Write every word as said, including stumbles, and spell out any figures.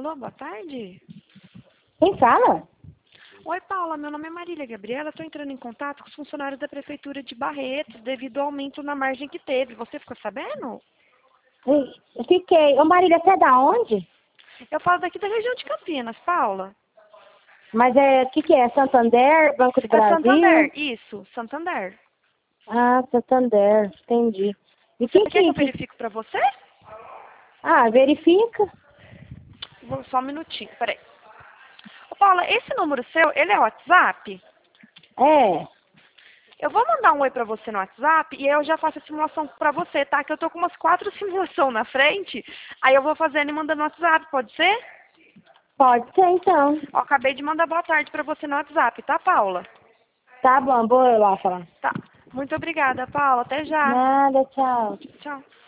Alô, boa tarde. Quem fala? Oi, Paula, meu nome é Marília Gabriela, estou entrando em contato com os funcionários da Prefeitura de Barretos devido ao aumento na margem que teve. Você ficou sabendo? Ih, Eu fiquei. Ô Marília, você é da onde? Eu falo daqui da região de Campinas, Paula. Mas é, o que que é? Santander, Banco do É Brasil? Santander, isso, Santander. Ah, Santander, entendi. E Você que quer que que... eu que... verifique para você? Ah, verifica. Vou só um minutinho, peraí. Ô, Paula, esse número seu, ele é WhatsApp? É, Eu vou mandar um oi pra você no WhatsApp e aí eu já faço a simulação pra você, tá? Que eu tô com umas quatro simulações na frente, aí eu vou fazendo e mandando no WhatsApp, pode ser? pode ser então. Ó, acabei de mandar boa tarde pra você no WhatsApp, tá, Paula? Tá bom, vou eu lá falar. Tá. Muito obrigada, Paula. Até já. Nada, tchau. Tchau.